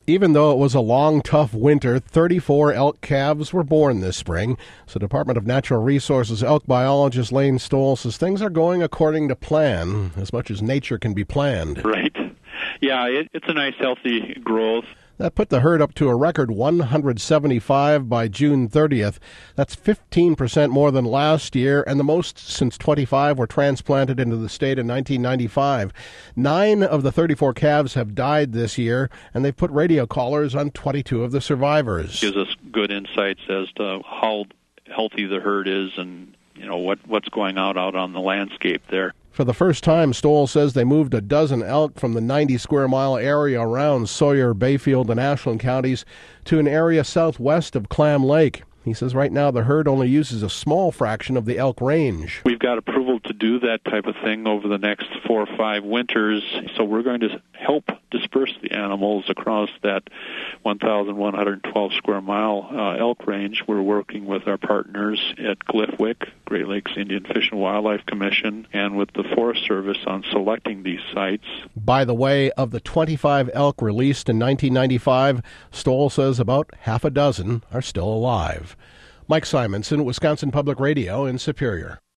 Even though it was a long, tough winter, 34 elk calves were born this spring. So Department of Natural Resources elk biologist Lane Stoll says things are going according to plan, as much as nature can be planned. Right. Yeah, it's a nice, healthy growth. That put the herd up to a record 175 by June 30th. That's 15% more than last year, and the most since 25 were transplanted into the state in 1995. 9 of the 34 calves have died this year, and they've put radio collars on 22 of the survivors. Gives us good insights as to how healthy the herd is and what's going out on the landscape there. For the first time, Stoll says they moved a dozen elk from the 90-square-mile area around Sawyer, Bayfield, and Ashland counties to an area southwest of Clam Lake. He says right now the herd only uses a small fraction of the elk range. We've got approval to do that type of thing over the next 4 or 5 winters, so we're going to help disperse the animals across that 1,112 square mile elk range. We're working with our partners at GLFWC, Great Lakes Indian Fish and Wildlife Commission, and with the Forest Service on selecting these sites. By the way, of the 25 elk released in 1995, Stoll says about half a dozen are still alive. Mike Simonson, Wisconsin Public Radio in Superior.